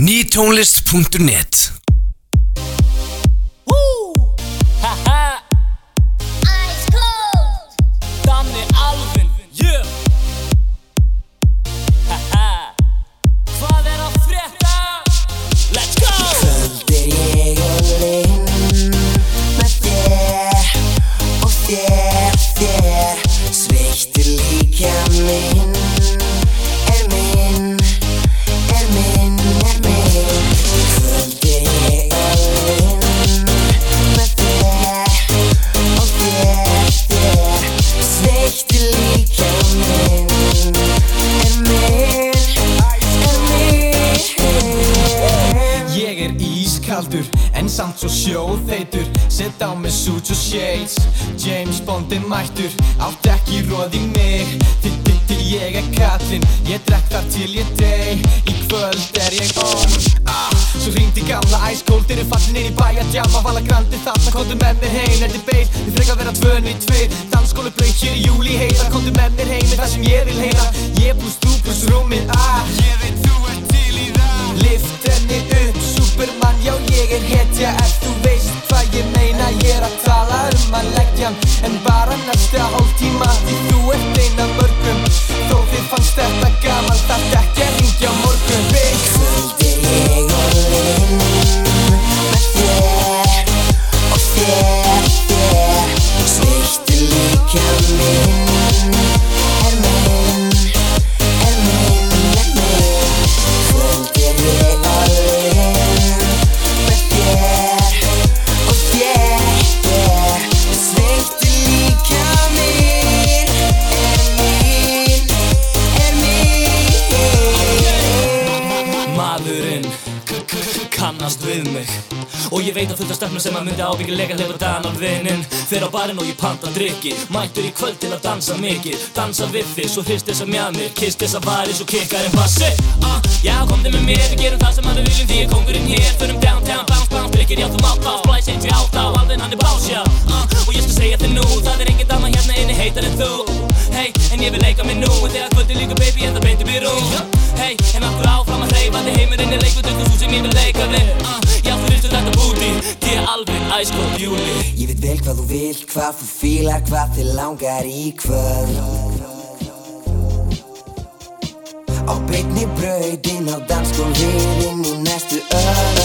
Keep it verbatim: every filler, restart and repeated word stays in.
Nýtónlist punktur net. Woo! Haha! Ice cold! Danni Alvin, yeah! Haha! Hvað er að frétta? Let's go! Kvöld er ég alinn með þér og þér, þér sveittur líka minn er minn, er minn, er minn. Kvöld er ég alinn með þér og þér, þér sveittur líka minn er minn, er minn. Ég er ískaldur, en samt svo sjóðheitur. Sett á mig suits og shades, James Bond er mættur. Átt ekki roð í mig, til, til, til ég er kallinn. Ég drekk þar til ég dey, í kvöld er ég on. ah, Svo hringdi gamla Ice Cold, eru fallin inn í bæ að djama. Vala grandi þarna, komdu með mér heim, þetta er beil. Við frekar vera tvö niður tveir, dansskóli braut hér í júli heita. Komdu með mér heim, er það sem ég vil heyra. Ég plus þú plus rúmið, ah Ég veit þú ert til í það. Lift henni upp, Superman, já ég er hetja. Ef þú veist hvað ég meina, ég er að tala um að leggja hann. En bara næsta hálftíma, því þú ert ein af mörgum. Þó þið fannst þetta gaman, þarft ekki að hringja á morgun. Big Kvöld er ég alinn með þér og þér, þér sveittur líka minn er minn, er minn, er minn. Kvöld er ég alinn með þér og þér, þér sveittur líka minn er minn, er minn. Maðurinn kannast við mig og ég veit að fullt af stelpnum sem að myndi ábyggilega hleypa dagan af vininn. Fer á barinn og ég panta drykki, mættur í kvöld til að dansa mikið. Dansa við þig, svo hrist þessa mjamir, kist þessa varir, svo kikkar en bassi. uh, Já, komdu með mér, við gerum það sem að við viljum, því ég er kóngurinn hér. Förum downtown, bounce, bounce, drikkir, já þú mátt á. Splæs eins við átt á, Alvin hann er bás, já. uh, Og ég skal segja þér nú, það er engin dama hérna inni heitar en þú. Hey, en ég vil leika mig nú, en þegar kvöldi líka baby, en það beinti mér rúm. Hey, en aftur áfram að hreyfa þig, heimurinn er leikvöldur, þú sem ég vil leika við. uh, Já, þú hristur þetta búti, því að Alvin, Ice Cold, Júli. Ég veit vel hvað þú vilt, hvað þú fílar, hvað þig langar í kvöld. Á beinni braut inn á dansgólfið inn í næstu öld.